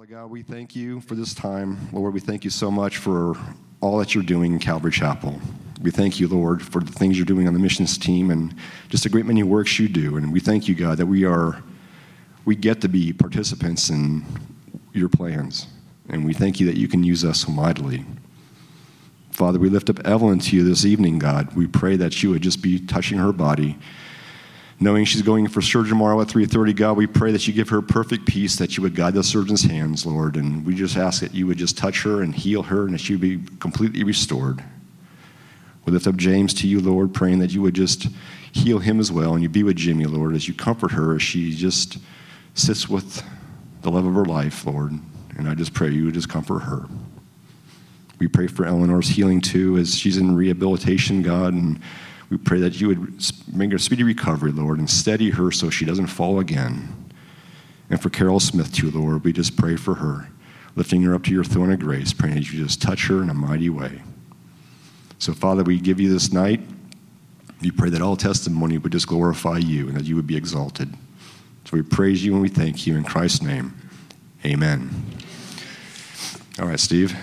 Father God, we thank you for this time. Lord, we thank you so much for all that you're doing in Calvary Chapel. We thank you, Lord, for the things you're doing on the missions team and just a great many works you do. And we thank you, God, that we get to be participants in your plans. And we thank you that you can use us so mightily. Father, we lift up Evelyn to you this evening, God. We pray that you would just be touching her body. Knowing she's going for surgery tomorrow at 3:30, God, we pray that you give her perfect peace, that you would guide the surgeon's hands, Lord. And we just ask that you would just touch her and heal her and that she would be completely restored. We lift up James to you, Lord, praying that you would just heal him as well. And you be with Jimmy, Lord, as you comfort her as she just sits with the love of her life, Lord. And I just pray you would just comfort her. We pray for Eleanor's healing too as she's in rehabilitation, God, and we pray that you would bring her speedy recovery, Lord, and steady her so she doesn't fall again. And for Carol Smith too, Lord, we just pray for her, lifting her up to your throne of grace, praying that you just touch her in a mighty way. So, Father, we give you this night. We pray that all testimony would just glorify you and that you would be exalted. So we praise you and we thank you in Christ's name. Amen. All right, Steve.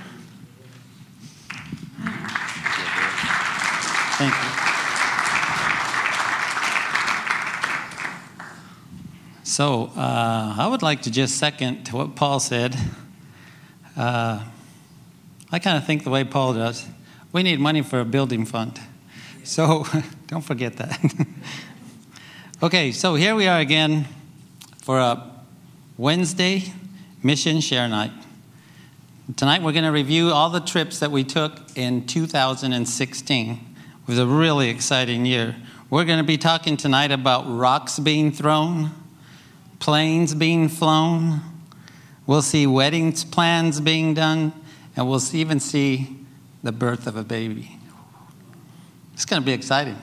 Thank you. So I would like to just second to what Paul said. I kind of think the way Paul does. We need money for a building fund. So don't forget that. Okay, so here we are again for a Wednesday Mission Share Night. Tonight we're going to review all the trips that we took in 2016. It was a really exciting year. We're going to be talking tonight about rocks being thrown, planes being flown. We'll see weddings plans being done, and we'll even see the birth of a baby. It's going to be exciting.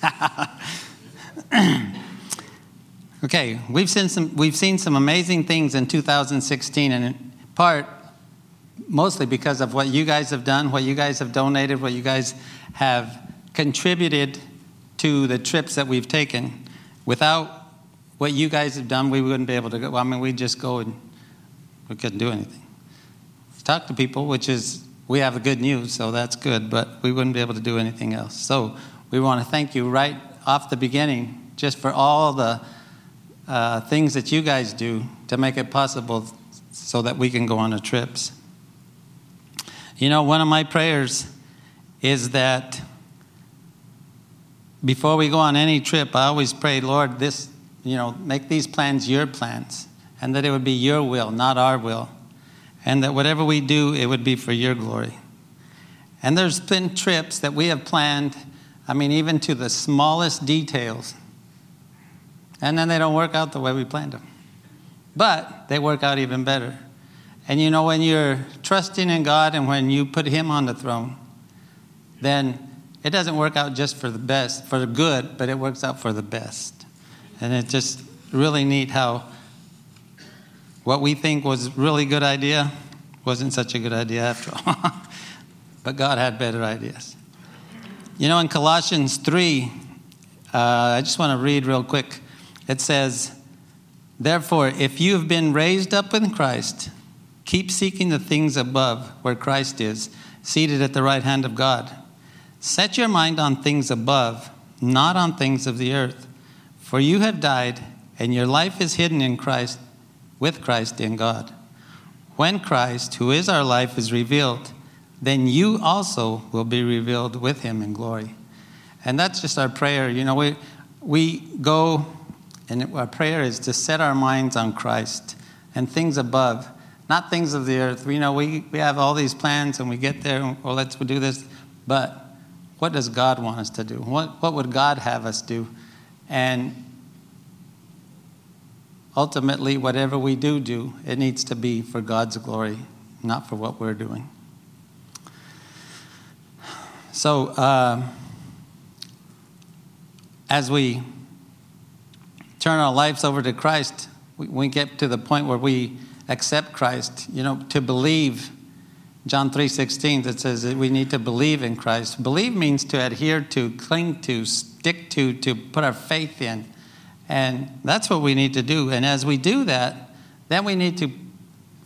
Okay, we've seen some amazing things in 2016, and in part, mostly because of what you guys have done, what you guys have donated, what you guys have contributed to the trips that we've taken. Without what you guys have done, we wouldn't be able to go. I mean, we'd just go and we couldn't do anything. Talk to people, which is, we have a good news, so that's good, but we wouldn't be able to do anything else. So we want to thank you right off the beginning just for all the things that you guys do to make it possible so that we can go on the trips. You know, one of my prayers is that before we go on any trip, I always pray, Lord, make these plans your plans, and that it would be your will, not our will, and that whatever we do, it would be for your glory. And there's been trips that we have planned, even to the smallest details, and then they don't work out the way we planned them. But they work out even better. And you know, when you're trusting in God and when you put him on the throne, then it doesn't work out just for the best, for the good, but it works out for the best. And it's just really neat how what we think was a really good idea wasn't such a good idea after all. But God had better ideas. You know, in Colossians 3, I just want to read real quick. It says, "Therefore, if you have been raised up with Christ, keep seeking the things above where Christ is, seated at the right hand of God. Set your mind on things above, not on things of the earth. For you have died, and your life is hidden in Christ, with Christ in God. When Christ, who is our life, is revealed, then you also will be revealed with him in glory." And that's just our prayer. You know, we go, and our prayer is to set our minds on Christ and things above, not things of the earth. We know we have all these plans, and we get there, and, well, let's do this. But what does God want us to do? What would God have us do? And ultimately, whatever we do, it needs to be for God's glory, not for what we're doing. So, as we turn our lives over to Christ, we get to the point where we accept Christ, to believe. John 3:16, that says that we need to believe in Christ. Believe means to adhere to, cling to, stick to put our faith in. And that's what we need to do. And as we do that, then we need to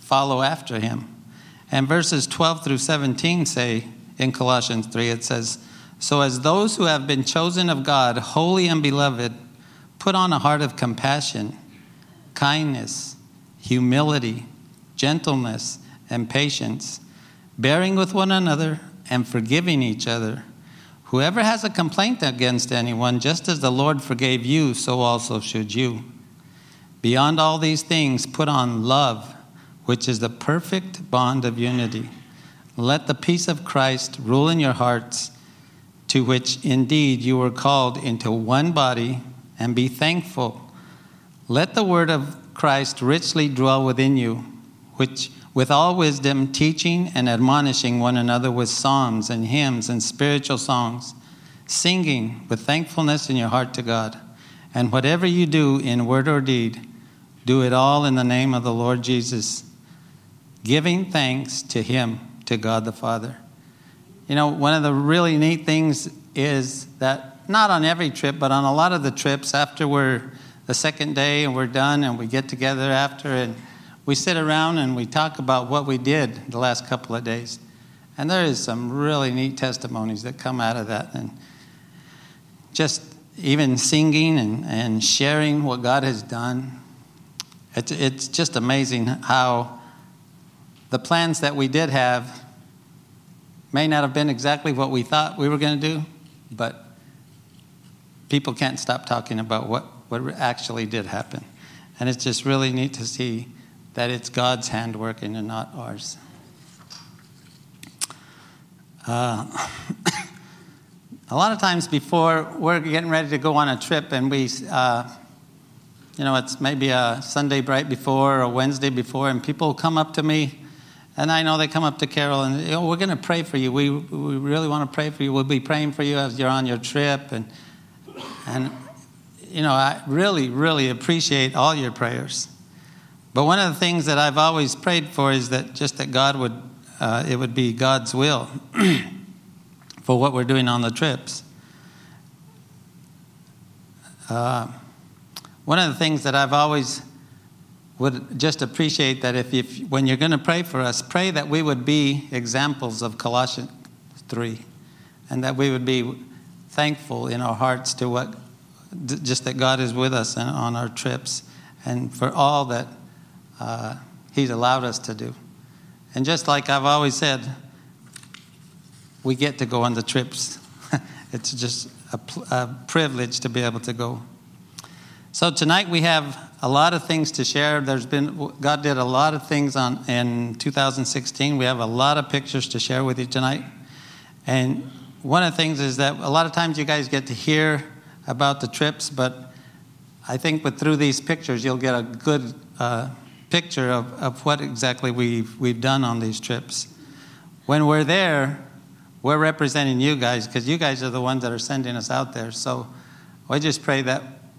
follow after him. And verses 12 through 17 say, in Colossians 3, it says, "So as those who have been chosen of God, holy and beloved, put on a heart of compassion, kindness, humility, gentleness, and patience, bearing with one another and forgiving each other. Whoever has a complaint against anyone, just as the Lord forgave you, so also should you. Beyond all these things, put on love, which is the perfect bond of unity. Let the peace of Christ rule in your hearts, to which indeed you were called into one body, and be thankful. Let the word of Christ richly dwell within you, which with all wisdom, teaching and admonishing one another with psalms and hymns and spiritual songs, singing with thankfulness in your heart to God. And whatever you do in word or deed, do it all in the name of the Lord Jesus, giving thanks to him, to God the Father." You know, one of the really neat things is that not on every trip, but on a lot of the trips, after we're the second day and we're done and we get together after and we sit around and we talk about what we did the last couple of days. And there is some really neat testimonies that come out of that. And just even singing and sharing what God has done. It's just amazing how the plans that we did have may not have been exactly what we thought we were going to do, but people can't stop talking about what actually did happen. And it's just really neat to see that it's God's hand working and not ours. A lot of times before we're getting ready to go on a trip and we, it's maybe a Sunday right before or a Wednesday before, and people come up to me, and I know they come up to Carol and, we're going to pray for you. We really want to pray for you. We'll be praying for you as you're on your trip. And I really, really appreciate all your prayers. But one of the things that I've always prayed for is that God would, it would be God's will for what we're doing on the trips. One of the things that I've always would just appreciate that if when you're going to pray for us, pray that we would be examples of Colossians 3, and that we would be thankful in our hearts to just that God is with us on our trips, and for all that he's allowed us to do. And just like I've always said, we get to go on the trips. It's just a privilege to be able to go. So tonight we have a lot of things to share. God did a lot of things in 2016. We have a lot of pictures to share with you tonight. And one of the things is that a lot of times you guys get to hear about the trips, but I think through these pictures you'll get a good picture of what exactly we've done on these trips. When we're there, we're representing you guys, because you guys are the ones that are sending us out there. So I just pray that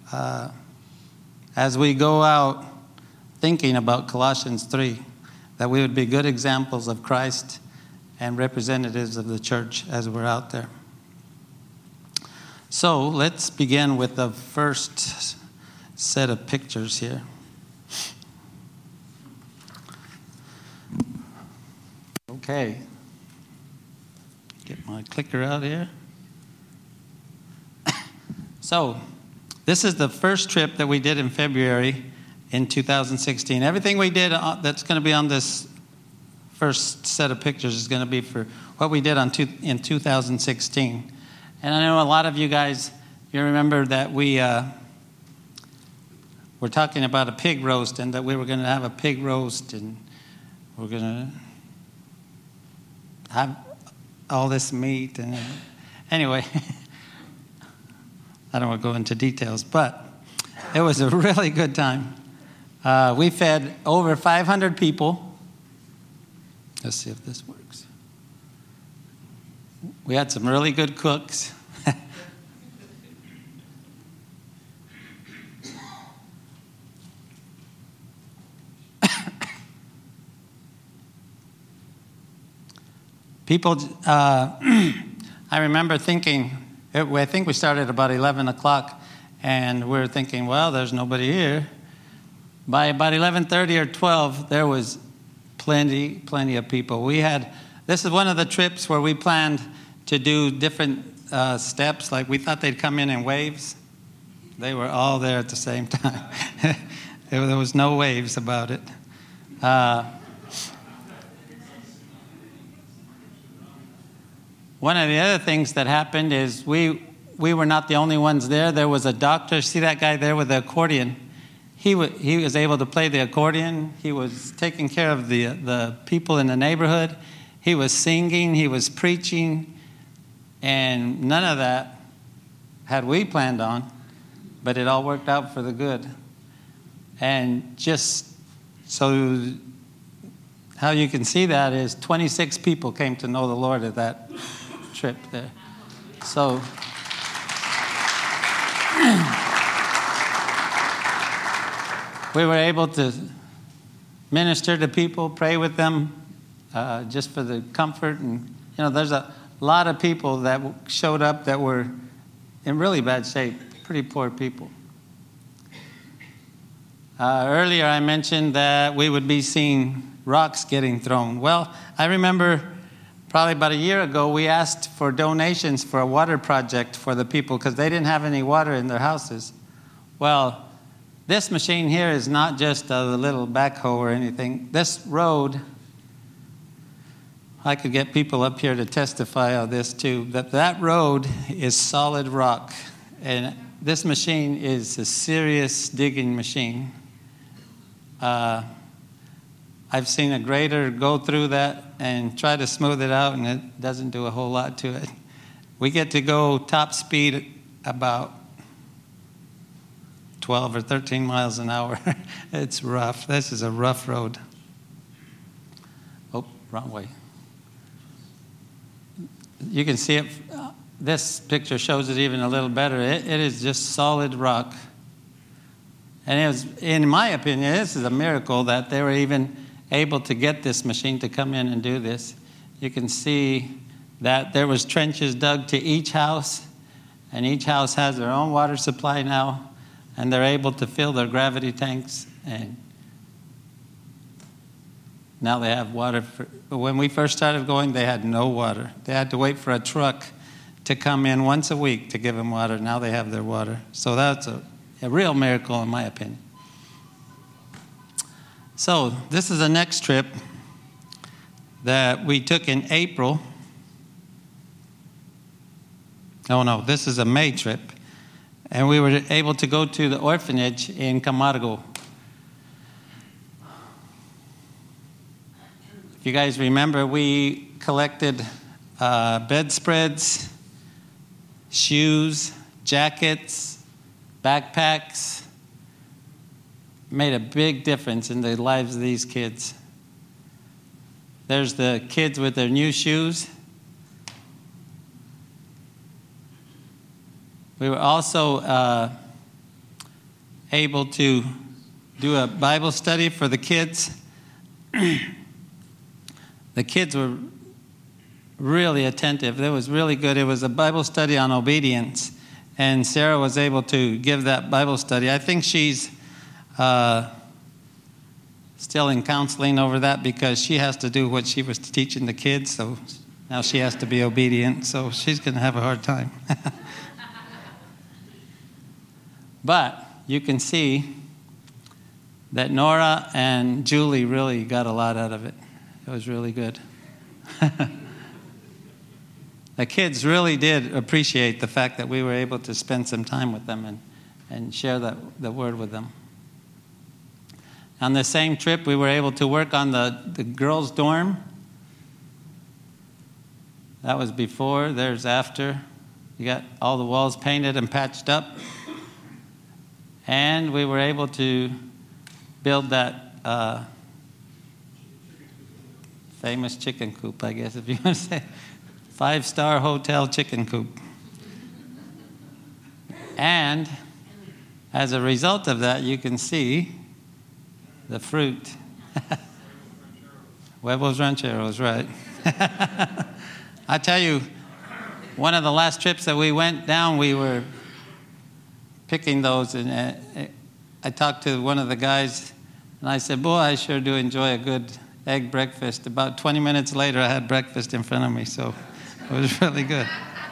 as we go out thinking about Colossians 3, that we would be good examples of Christ and representatives of the church as we're out there. So let's begin with the first set of pictures here. Okay. Get my clicker out here. So, this is the first trip that we did in February in 2016. Everything we did that's going to be on this first set of pictures is going to be for what we did in 2016. And I know a lot of you guys, you remember that we were talking about a pig roast, and that we were going to have a pig roast, and we're going to have all this meat. And anyway, I don't want to go into details, but it was a really good time. We fed over 500 people. Let's see if this works. We had some really good cooks. People, I remember thinking, I think we started about 11 o'clock, and we were thinking, well, there's nobody here. By about 11:30 or 12, there was plenty of people. This is one of the trips where we planned to do different steps. Like we thought they'd come in waves. They were all there at the same time. There was no waves about it. One of the other things that happened is we were not the only ones there. There was a doctor. See that guy there with the accordion? He was able to play the accordion. He was taking care of the people in the neighborhood. He was singing. He was preaching. And none of that had we planned on, but it all worked out for the good. And just so how you can see that is 26 people came to know the Lord at that trip there. So we were able to minister to people, pray with them, just for the comfort. And, there's a lot of people that showed up that were in really bad shape, pretty poor people. Earlier I mentioned that we would be seeing rocks getting thrown. Well, I remember probably about a year ago, we asked for donations for a water project for the people because they didn't have any water in their houses. Well, this machine here is not just a little backhoe or anything. This road, I could get people up here to testify on this too, that road is solid rock. And this machine is a serious digging machine. I've seen a grader go through that and try to smooth it out, and it doesn't do a whole lot to it. We get to go top speed about 12 or 13 miles an hour. It's rough. This is a rough road. Oh, wrong way. You can see it. This picture shows it even a little better. It is just solid rock. And it was, in my opinion, this is a miracle that they were even able to get this machine to come in and do this. You can see that there was trenches dug to each house, and each house has their own water supply now, and they're able to fill their gravity tanks, and now they have water. When we first started going, they had no water. They had to wait for a truck to come in once a week to give them water. Now they have their water. So that's a real miracle, in my opinion. So this is the next trip that we took in April. Oh, no, this is a May trip. And we were able to go to the orphanage in Camargo. If you guys remember, we collected bedspreads, shoes, jackets, backpacks. Made a big difference in the lives of these kids. There's the kids with their new shoes. We were also able to do a Bible study for the kids. The kids were really attentive. It was really good. It was a Bible study on obedience, and Sarah was able to give that Bible study. I think she's still in counseling over that because she has to do what she was teaching the kids, so now she has to be obedient, so she's going to have a hard time. But you can see that Nora and Julie really got a lot out of it. It was really good. The kids really did appreciate the fact that we were able to spend some time with them and share the word with them. On the same trip, we were able to work on the girls' dorm. That was before. There's after. You got all the walls painted and patched up. And we were able to build that famous chicken coop, I guess, if you want to say. 5-star hotel chicken coop. And as a result of that, you can see the fruit. Huevos Rancheros, right. I tell you, one of the last trips that we went down, we were picking those, and I talked to one of the guys, and I said, boy, I sure do enjoy a good egg breakfast. About 20 minutes later, I had breakfast in front of me, so it was really good.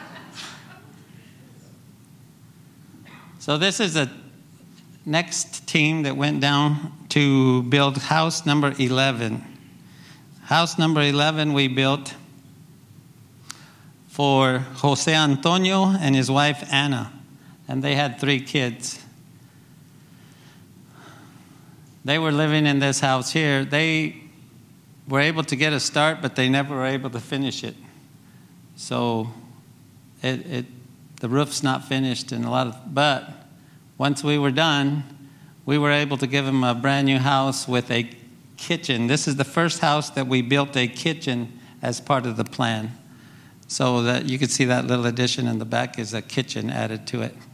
So this is the next team that went down to build house number 11. House number 11 we built for Jose Antonio and his wife Anna, and they had 3 kids. They were living in this house here. They were able to get a start, but they never were able to finish it. So the roof's not finished, and but once we were done, we were able to give them a brand new house with a kitchen. This is the first house that we built a kitchen as part of the plan. So that you can see that little addition in the back is a kitchen added to it.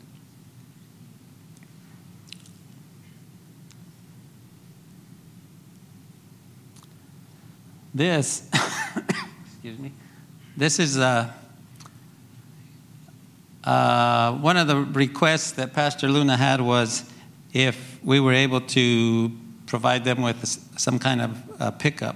This, excuse me, this is one of the requests that Pastor Luna had was if we were able to provide them with some kind of pickup.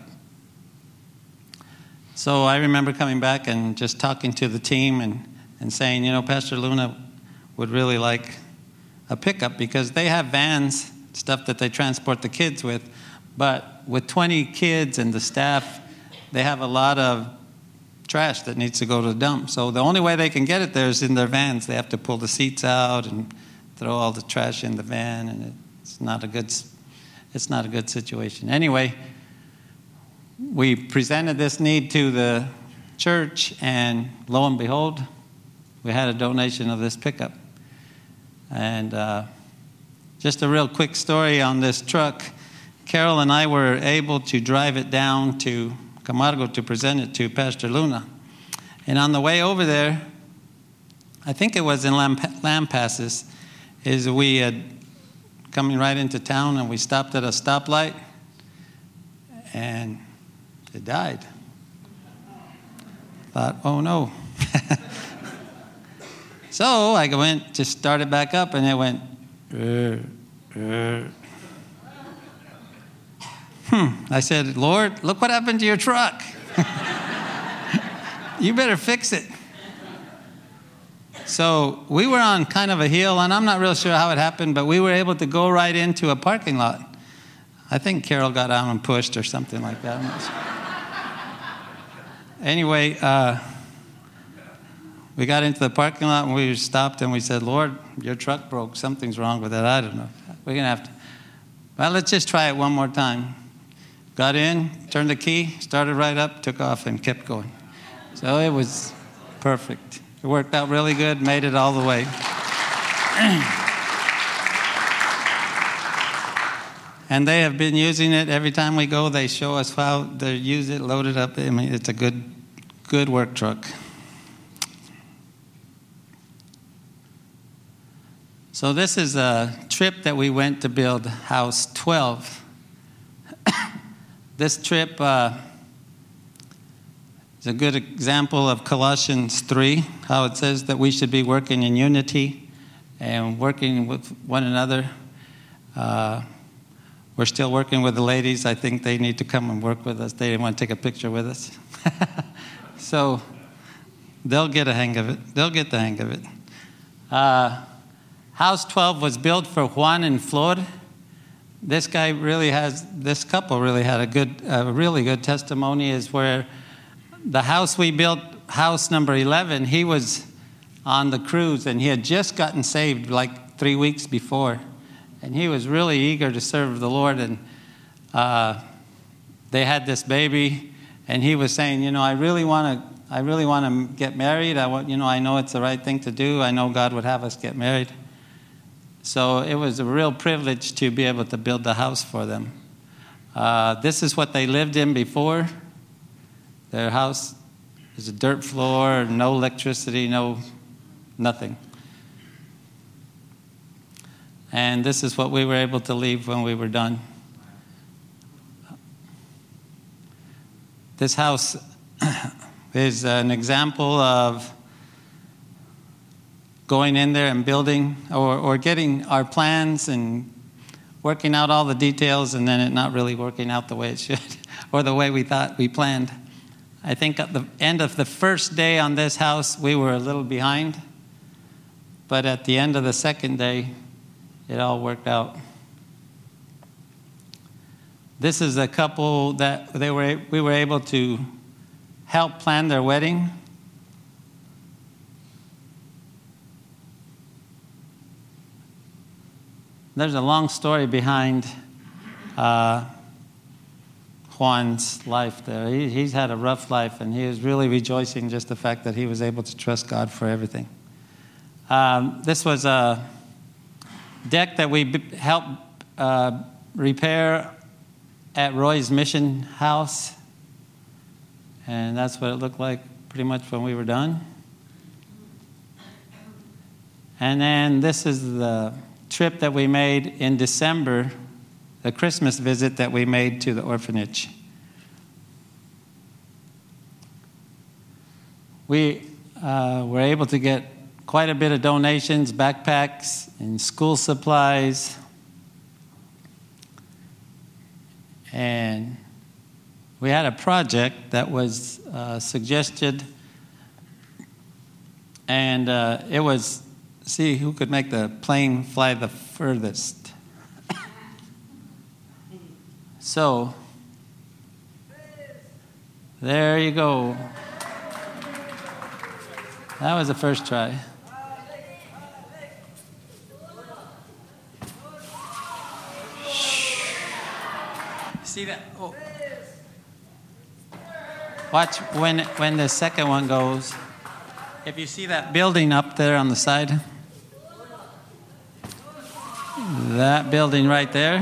So I remember coming back and just talking to the team and saying, Pastor Luna would really like a pickup because they have vans, stuff that they transport the kids with, but with 20 kids and the staff, they have a lot of trash that needs to go to the dump. So the only way they can get it there is in their vans. They have to pull the seats out and throw all the trash in the van, and it's not a good situation. Anyway, we presented this need to the church, and lo and behold, we had a donation of this pickup. And just a real quick story on this truck. Carol and I were able to drive it down to Camargo to present it to Pastor Luna. And on the way over there, I think it was in Lampasas, is we had coming right into town, and we stopped at a stoplight, and it died. Thought, oh no. So I went to start it back up, and it went, I said, Lord, look what happened to your truck. You better fix it. So we were on kind of a hill, and I'm not real sure how it happened, but we were able to go right into a parking lot. I think Carol got out and pushed or something like that. Anyway, we got into the parking lot, and we stopped, and we said, Lord, your truck broke. Something's wrong with it. I don't know. We're going to have to. Well, let's just try it one more time. Got in, turned the key, started right up, took off, and kept going. So it was perfect. It worked out really good, made it all the way. And they have been using it every time we go. They show us how they use it, load it up. I mean, it's a good work truck. So this is a trip that we went to build House 12. This trip is a good example of Colossians 3, how it says that we should be working in unity and working with one another. We're still working with the ladies. I think they need to come and work with us. They didn't want to take a picture with us. So they'll get a hang of it. They'll get the hang of it. House 12 was built for Juan and Flor. This couple really had a really good testimony, is where the house we built, house number 11, he was on the cruise, and he had just gotten saved like 3 weeks before. And he was really eager to serve the Lord, and they had this baby, and he was saying, I really want to get married. I know it's the right thing to do. I know God would have us get married. So it was a real privilege to be able to build the house for them. This is what they lived in before. Their house is a dirt floor, no electricity, nothing. And this is what we were able to leave when we were done. This house is an example of going in there and building or getting our plans and working out all the details, and then it not really working out the way it should, or the way we thought we planned. I think at the end of the first day on this house, we were a little behind. But at the end of the second day, it all worked out. This is a couple that we were able to help plan their wedding. There's a long story behind Juan's life there. He's had a rough life, and he is really rejoicing just the fact that he was able to trust God for everything. This was a deck that we helped repair at Roy's Mission House, and that's what it looked like pretty much when we were done. And then this is the trip that we made in December, the Christmas visit that we made to the orphanage. We were able to get quite a bit of donations, backpacks, and school supplies. And we had a project that was suggested, and it was see who could make the plane fly the furthest. So, there you go. That was the first try. See that? Oh. Watch when the second one goes. If you see that building up there on the side, that building right there.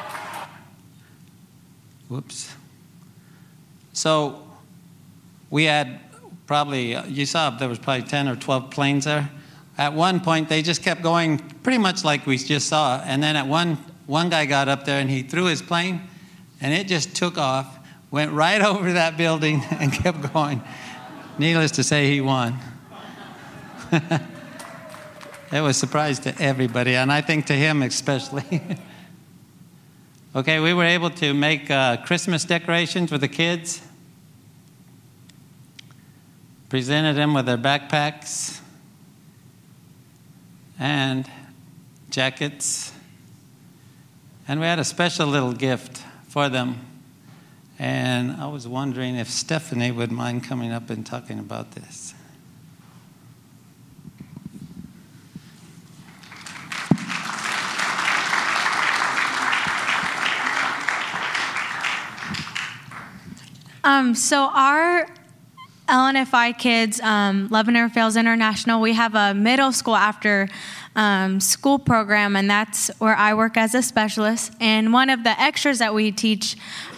Whoops. So we had probably, you saw there was probably 10 or 12 planes there. At one point, they just kept going pretty much like we just saw. And then at one guy got up there and he threw his plane, and it just took off, went right over that building and kept going. Needless to say, he won. It was a surprise to everybody, and I think to him especially. Okay, we were able to make Christmas decorations with the kids. Presented them with their backpacks and jackets. And we had a special little gift for them. And I was wondering if Stephanie would mind coming up and talking about this. So our LNFI kids, Love Never Fails International, we have a middle school after school program, and that's where I work as a specialist. And one of the extras that we teach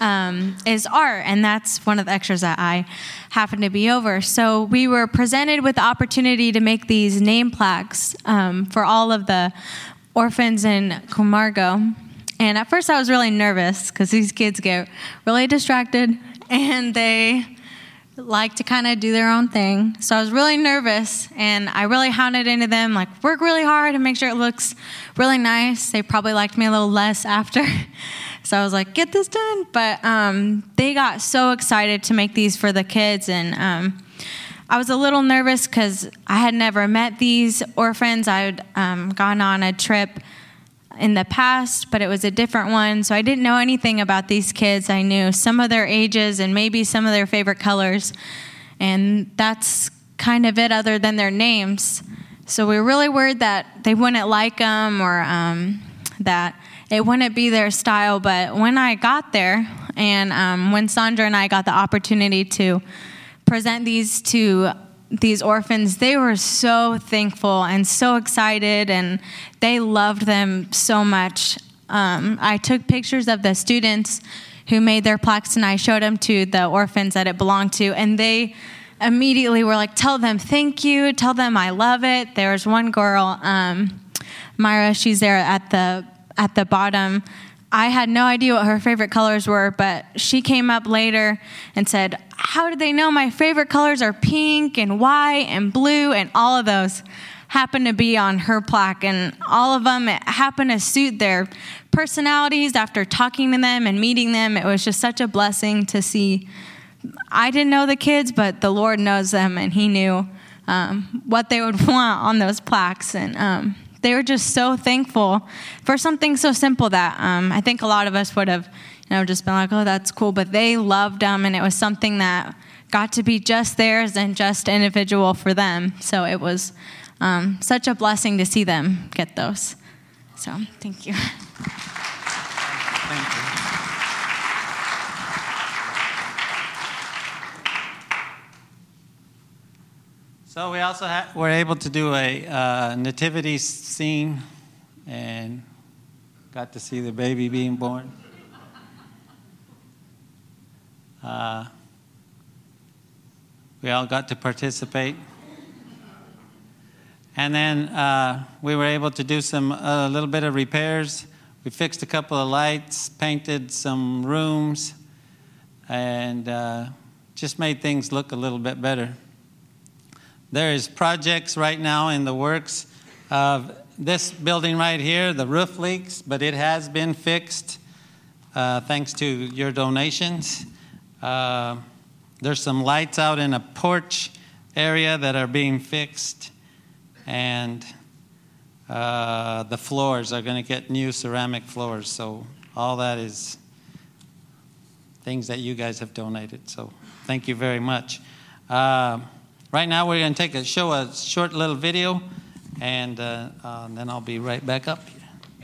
is art, and that's one of the extras that I happen to be over. So we were presented with the opportunity to make these name plaques for all of the orphans in Camargo. And at first I was really nervous because these kids get really distracted and they like to kind of do their own thing. So I was really nervous, and I really hounded into them, like, work really hard and make sure it looks really nice. They probably liked me a little less after. So I was like, get this done. But they got so excited to make these for the kids, and I was a little nervous because I had never met these orphans. I had gone on a trip in the past, but it was a different one. So I didn't know anything about these kids. I knew some of their ages and maybe some of their favorite colors. And that's kind of it other than their names. So we were really worried that they wouldn't like them or that it wouldn't be their style. But when I got there and when Sandra and I got the opportunity to present these to these orphans, they were so thankful and so excited, and they loved them so much. I took pictures of the students who made their plaques, and I showed them to the orphans that it belonged to, and they immediately were like, tell them thank you, tell them I love it. There was one girl, Myra, she's there at the bottom. I had no idea what her favorite colors were, but she came up later and said, how did they know my favorite colors are pink and white and blue and all of those? happened to be on her plaque, and all of them, it happened to suit their personalities. After talking to them and meeting them, it was just such a blessing to see. I didn't know the kids, but the Lord knows them, and he knew what they would want on those plaques. And they were just so thankful for something so simple that I think a lot of us would have just been like, oh, that's cool. But they loved them, and it was something that got to be just theirs and just individual for them. So it was such a blessing to see them get those. So thank you. Thank you. So we also were able to do a nativity scene and got to see the baby being born. We all got to participate. And then we were able to do a little bit of repairs. We fixed a couple of lights, painted some rooms, and just made things look a little bit better. There is projects right now in the works of this building right here. The roof leaks, but it has been fixed thanks to your donations. There's some lights out in a porch area that are being fixed. And the floors are going to get new ceramic floors. So all that is things that you guys have donated. So thank you very much. Right now we're going to show a short little video, and then I'll be right back up here.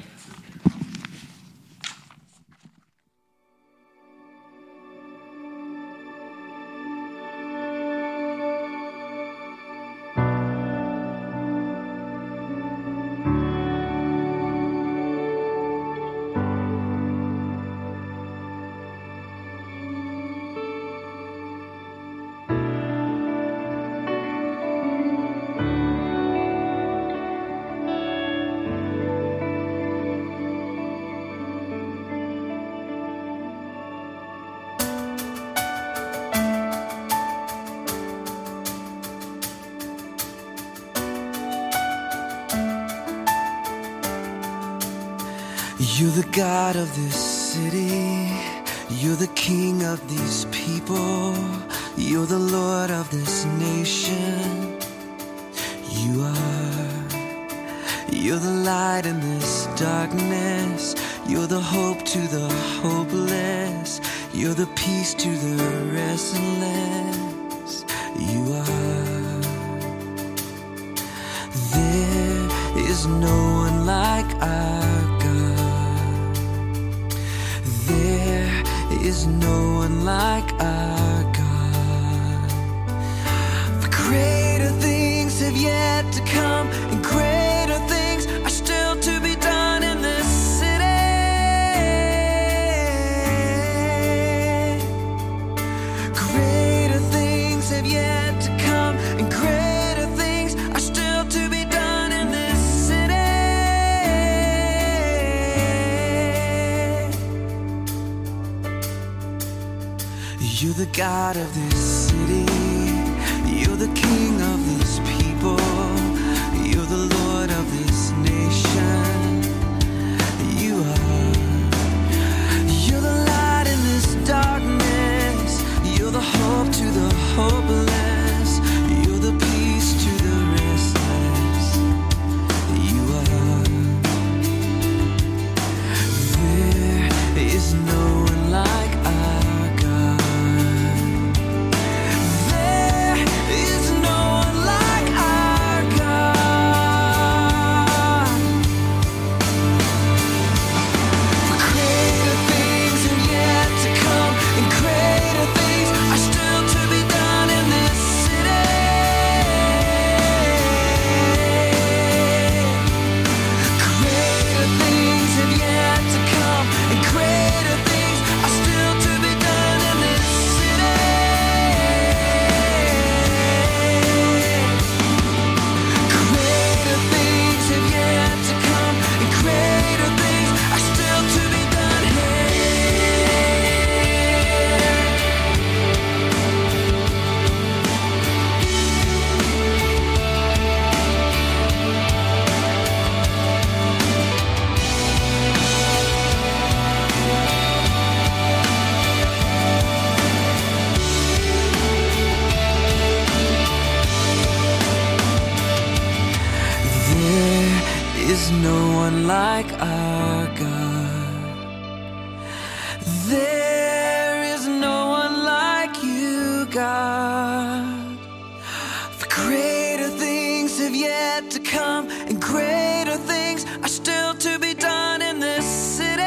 You're the God of this city. You're the King of these people. You're the Lord of this nation. You are. You're the light in this darkness. You're the hope to the hopeless. You're the peace to the restless. You are. There is no one like our God. There is no one like our God. For greater things have yet to come, and greater things are still to be done in this city. Greater things have yet to come, and greater things are still to be done in this city. You're the God of this city. You're the King of this people. You're the Lord of this nation. You are. You're the light in this darkness. You're the hope to the hopeless. You're the peace to the restless. You are. There is no one like our God. There is no one like our God. like our God. There is no one like you, God. For greater things have yet to come, and greater things are still to be done in this city.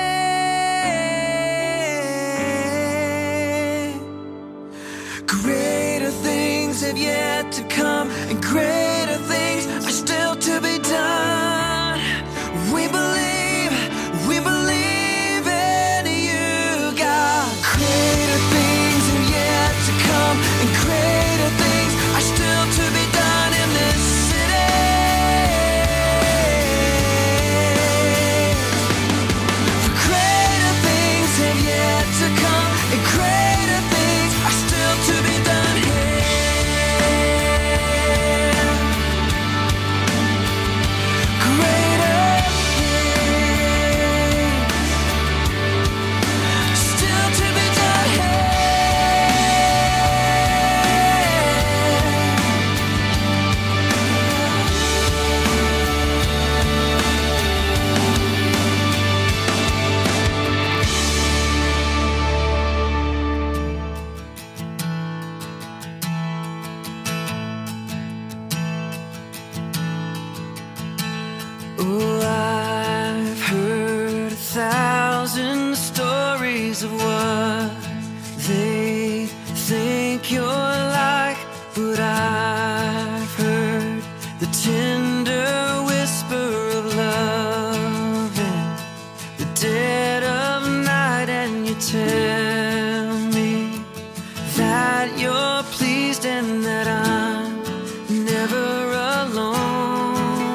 Greater things have yet to come, and greater things are still to be done. We believe in you, God. Greater things have yet to come, and greater things are still to be done in this city. For greater things have yet to come, and greater things are still to be done here. Greater things still to be done here. Oh, I've heard 1,000 stories of what they think you're like, but I've heard the tender whisper of love in the dead of night, and you tell me that you're pleased and that I'm never alone.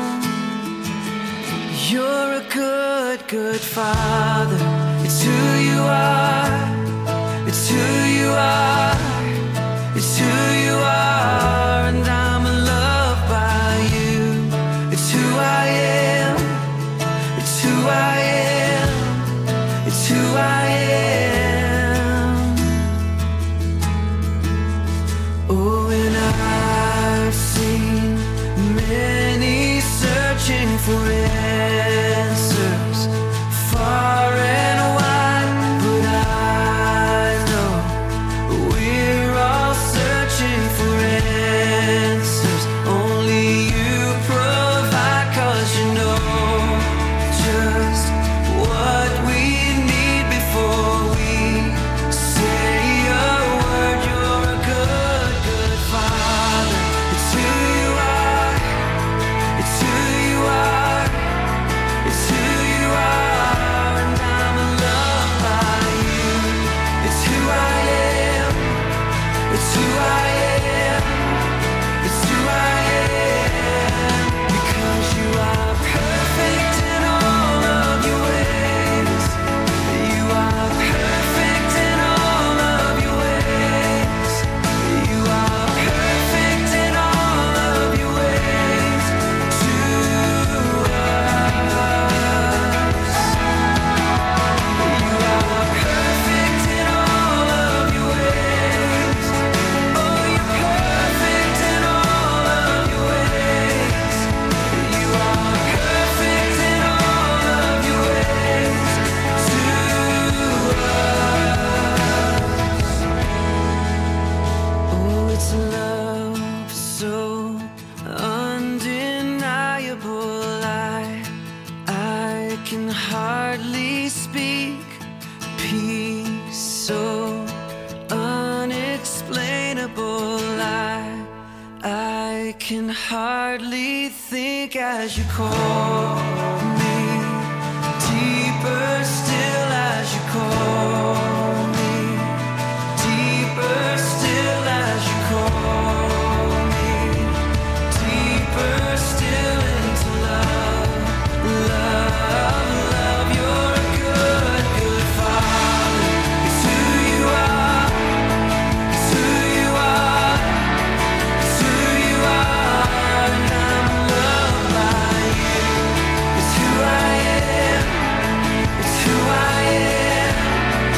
You're a good, good father. It's who you are. It's who you are. It's who you are. And I'm loved by you. It's who I am. It's who I am. It's who I am. Oh, and I've seen many searching for answers far and wide, but I know we're all searching for answers. Only you provide, 'cause you know just what we need before we say a word. You're a good, good father. It's who you are. It's who you are. It's who you are, and I'm loved by you. It's who I am. It's who I am. It's who I am. Because you are perfect in all of your ways. You are perfect in all of your ways. You are perfect in all of your ways to us. You are perfect in all of your ways. Oh, you're perfect in all of your ways. You are perfect in all of your ways to us. Oh, it's love so undeniable. I can hardly speak. Peace so unexplainable. I can hardly think as you call me. Deeper still as you call me. Deeper still as you call me. Deeper still into love. Love, love. You're a good, good father. It's who you are. It's who you are. It's who you are, and I'm loved by you. It's who I am. It's who I am.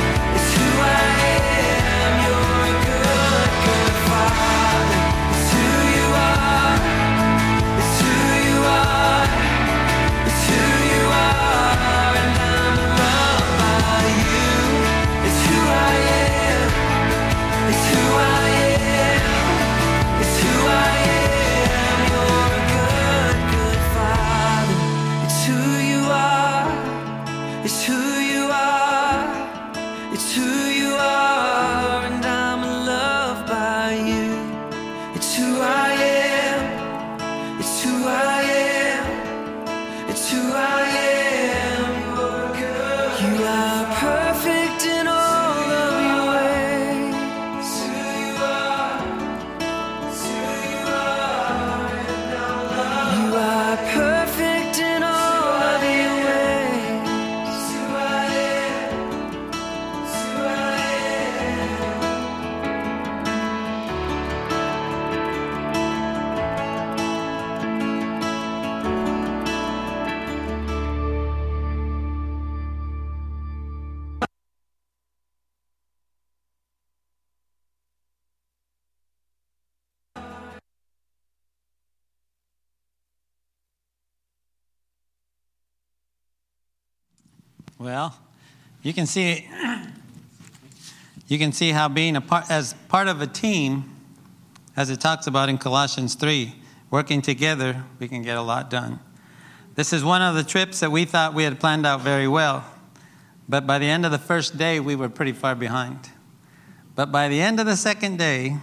Well, you can see how being as part of a team, as it talks about in Colossians 3, working together, we can get a lot done. This is one of the trips that we thought we had planned out very well. But by the end of the first day, we were pretty far behind. But by the end of the second day,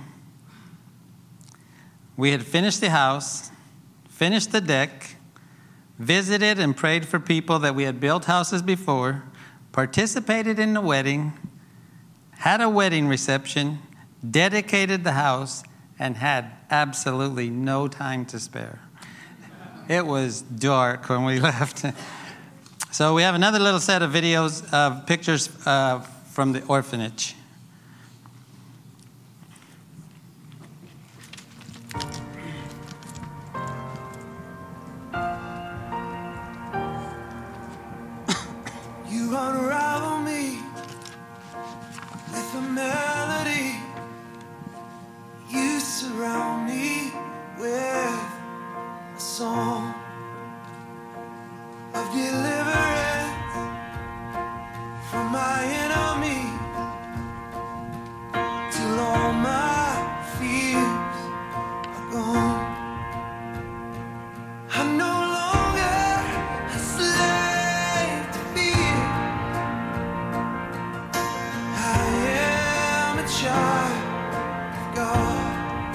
we had finished the house, finished the deck, visited and prayed for people that we had built houses before, participated in the wedding, had a wedding reception, dedicated the house, and had absolutely no time to spare. It was dark when we left. So we have another little set of videos of pictures from the orphanage. You unravel me with a melody. You surround me with a song of deliverance from my enemy, till all my fears are gone. I'm no longer a slave to fear. I am a child of God.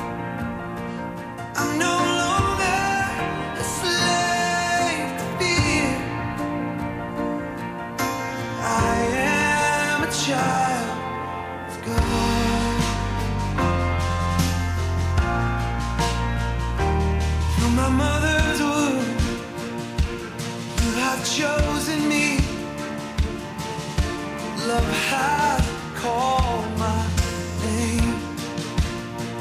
I'm no longer a slave to fear. I am a child of God. From my mother's womb, you have chosen me. Love has called my name.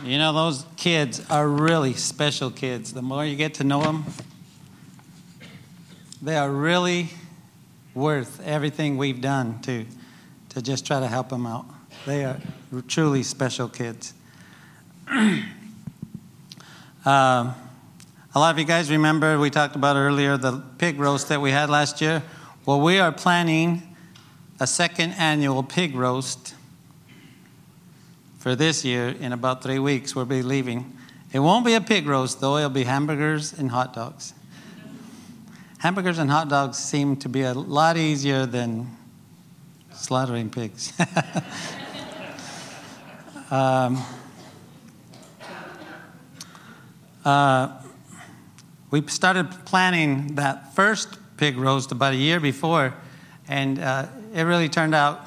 You know, those kids are really special kids. The more you get to know them, they are really worth everything we've done to just try to help them out. They are truly special kids. A lot of you guys remember we talked about earlier the pig roast that we had last year. Well, we are planning a second annual pig roast for this year. In about 3 weeks, we'll be leaving. It won't be a pig roast, though. It'll be hamburgers and hot dogs. Hamburgers and hot dogs seem to be a lot easier than slaughtering pigs. We started planning that first pig roast about a year before, and it really turned out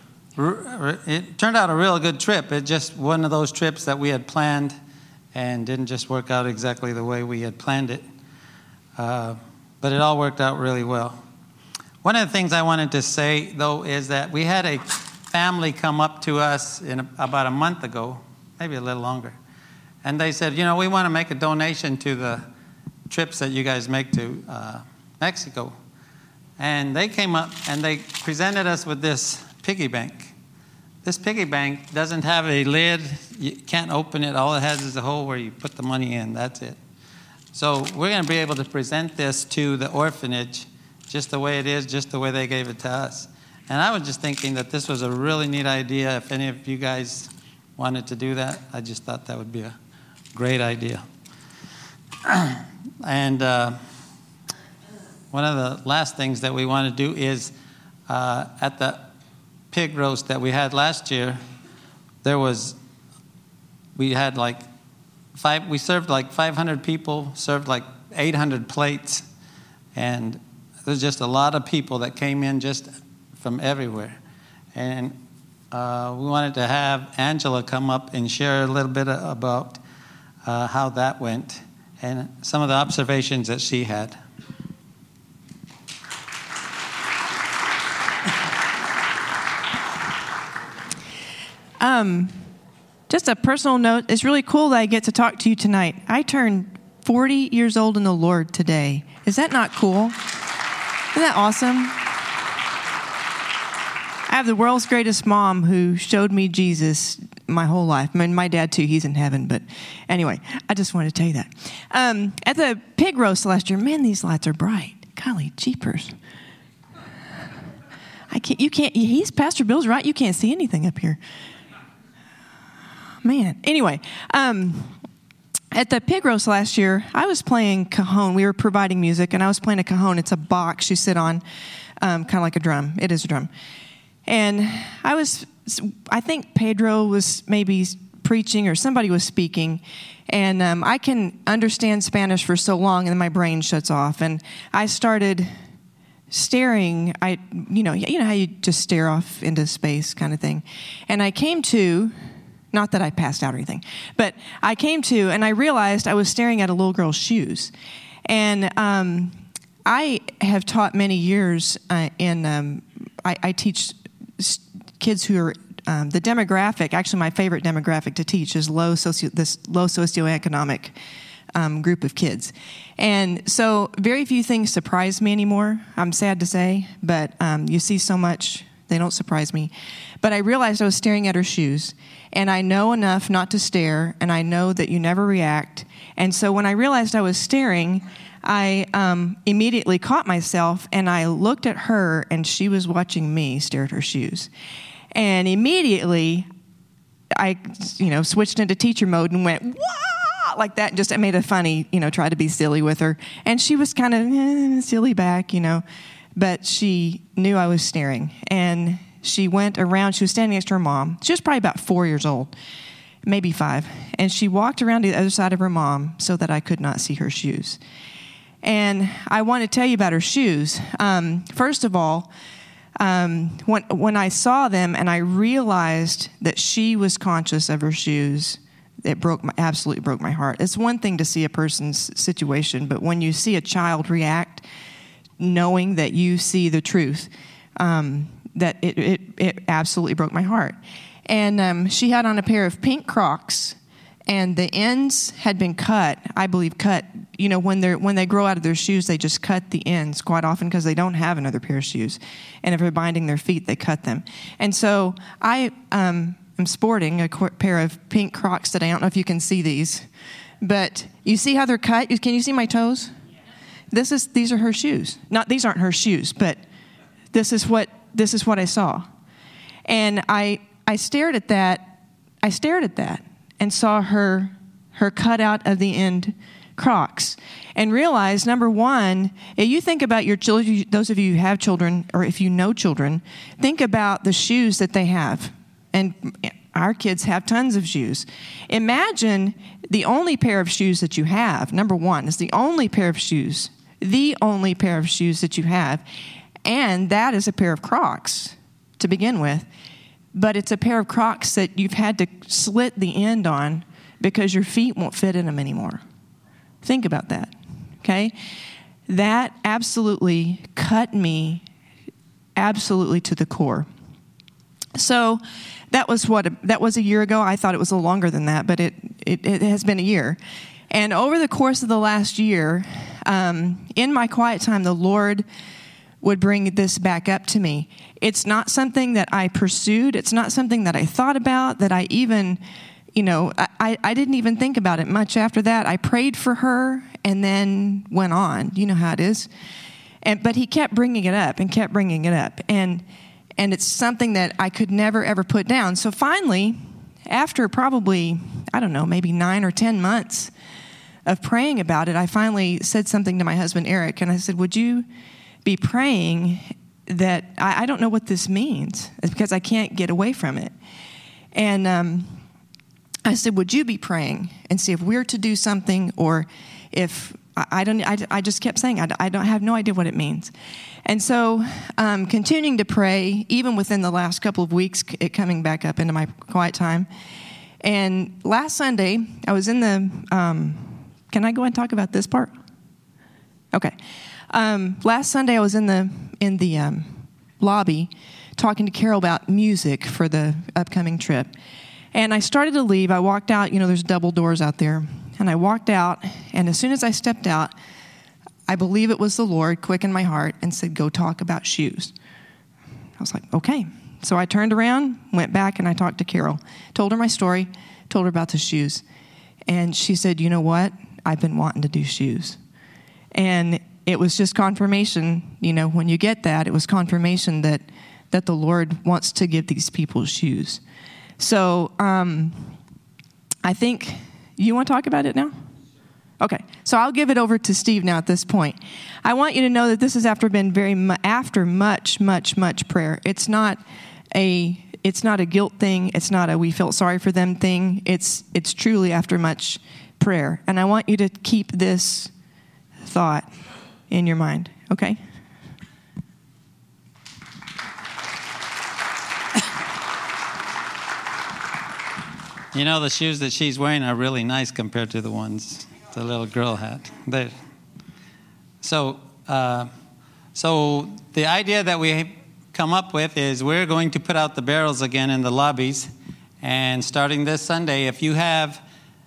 a real good trip. It just one of those trips that we had planned and didn't just work out exactly the way we had planned it. But it all worked out really well. One of the things I wanted to say, though, is that we had a family come up to us about a month ago, maybe a little longer, and they said, we want to make a donation to the trips that you guys make to Mexico. And they came up and they presented us with this piggy bank. This piggy bank doesn't have a lid. You can't open it. All it has is a hole where you put the money in. That's it. So we're going to be able to present this to the orphanage just the way it is, just the way they gave it to us. And I was just thinking that this was a really neat idea. If any of you guys wanted to do that, I just thought that would be a great idea. And one of the last things that we want to do is at the pig roast that we had last year, we served like 500 people, served like 800 plates, and there's just a lot of people that came in just from everywhere. And we wanted to have Angela come up and share a little bit about how that went and some of the observations that she had. Just a personal note, it's really cool that I get to talk to you tonight. I turned 40 years old in the Lord today. Is that not cool? Isn't that awesome? I have the world's greatest mom who showed me Jesus my whole life. I mean, my dad, too. He's in heaven. But anyway, I just wanted to tell you that. At the pig roast last year, man, these lights are bright. Golly, jeepers. He's Pastor Bill's right. You can't see anything up here. Man. Anyway, at the pig roast last year, I was playing cajon. We were providing music, and I was playing a cajon. It's a box you sit on, kind of like a drum. It is a drum. And I think Pedro was maybe preaching or somebody was speaking, and I can understand Spanish for so long, and then my brain shuts off. And I started staring. You know how you just stare off into space kind of thing. And I came to... Not that I passed out or anything, but I came to and I realized I was staring at a little girl's shoes. And I have taught many years I teach kids who are, the demographic, actually my favorite demographic to teach is this low socioeconomic group of kids. And so very few things surprise me anymore, I'm sad to say, but you see so much, they don't surprise me. But I realized I was staring at her shoes, and I know enough not to stare, and I know that you never react. And so when I realized I was staring, I immediately caught myself, and I looked at her, and she was watching me stare at her shoes. And immediately, I switched into teacher mode and went, wah! Like that, and just I made a funny, try to be silly with her. And she was kind of silly back, but she knew I was staring. And she went around, she was standing next to her mom. She was probably about 4 years old, maybe 5. And she walked around to the other side of her mom so that I could not see her shoes. And I want to tell you about her shoes. First of all, when I saw them and I realized that she was conscious of her shoes, it absolutely broke my heart. It's one thing to see a person's situation, but when you see a child react, knowing that you see the truth, that it absolutely broke my heart. And she had on a pair of pink Crocs, and the ends had been cut, I believe cut. You know, when they grow out of their shoes, they just cut the ends quite often because they don't have another pair of shoes. And if they're binding their feet, they cut them. And so I am sporting a pair of pink Crocs today. I don't know if you can see these, but you see how they're cut? Can you see my toes? These are her shoes. These aren't her shoes, but this is what I saw. And I stared at that. I stared at that and saw her cut out of the end Crocs, and realized, number one, if you think about your children, those of you who have children, or if you know children, think about the shoes that they have. And our kids have tons of shoes. Imagine the only pair of shoes that you have, number one, is the only pair of shoes that you have, and that is a pair of Crocs to begin with. But it's a pair of Crocs that you've had to slit the end on because your feet won't fit in them anymore. Think about that, okay? That absolutely cut me absolutely to the core. So that was a year ago. I thought it was a little longer than that, but it has been a year. And over the course of the last year, in my quiet time, the Lord would bring this back up to me. It's not something that I pursued. It's not something that I thought about, that I even, I didn't even think about it much after that. I prayed for her and then went on. You know how it is. But he kept bringing it up and kept bringing it up. And it's something that I could never, ever put down. So finally, after probably, I don't know, maybe 9 or 10 months of praying about it, I finally said something to my husband, Eric, and I said, would you be praying that I don't know what this means because I can't get away from it. And I said, would you be praying and see if we're to do something, or if I just kept saying, I don't have no idea what it means. And so continuing to pray, even within the last couple of weeks, it coming back up into my quiet time. And last Sunday, I was in the, can I go and talk about this part? Okay. Last Sunday, I was in the lobby talking to Carol about music for the upcoming trip. And I started to leave. I walked out. There's double doors out there. And I walked out, and as soon as I stepped out, I believe it was the Lord quickened my heart and said, go talk about shoes. I was like, okay. So I turned around, went back, and I talked to Carol. Told her my story, told her about the shoes. And she said, you know what? I've been wanting to do shoes. And it was just confirmation, when you get that, it was confirmation that the Lord wants to give these people shoes. So I think, you want to talk about it now? Okay, so I'll give it over to Steve now at this point. I want you to know that this has after much, much, much prayer. It's not a guilt thing. It's not a we felt sorry for them thing. It's truly after much prayer. And I want you to keep this thought in your mind, okay? The shoes that she's wearing are really nice compared to the ones the little girl had. So the idea that we come up with is we're going to put out the barrels again in the lobbies. And starting this Sunday, if you have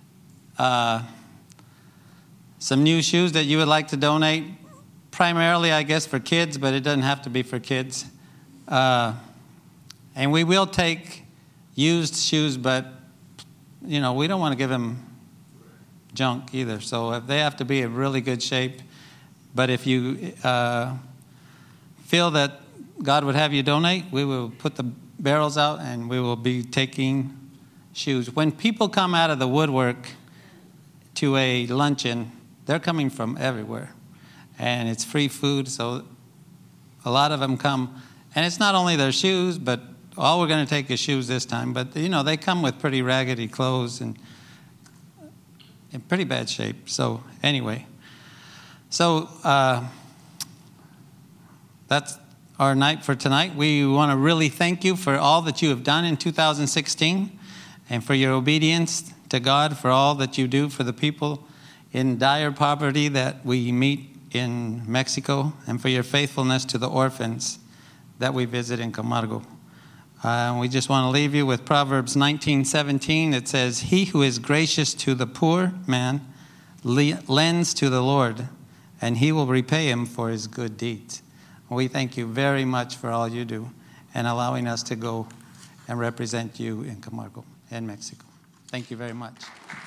some new shoes that you would like to donate, primarily, I guess, for kids, but it doesn't have to be for kids. And we will take used shoes, but, we don't want to give them junk either. So if they have to be in really good shape. But if you feel that God would have you donate, we will put the barrels out and we will be taking shoes. When people come out of the woodwork to a luncheon, they're coming from everywhere. And it's free food, so a lot of them come. And it's not only their shoes, but all we're going to take is shoes this time. But, they come with pretty raggedy clothes and in pretty bad shape. So, anyway. So, that's our night for tonight. We want to really thank you for all that you have done in 2016 and for your obedience to God, for all that you do for the people in dire poverty that we meet in Mexico, and for your faithfulness to the orphans that we visit in Camargo. We just want to leave you with Proverbs 19:17. It says, "He who is gracious to the poor man lends to the Lord, and he will repay him for his good deeds." We thank you very much for all you do and allowing us to go and represent you in Camargo and Mexico. Thank you very much.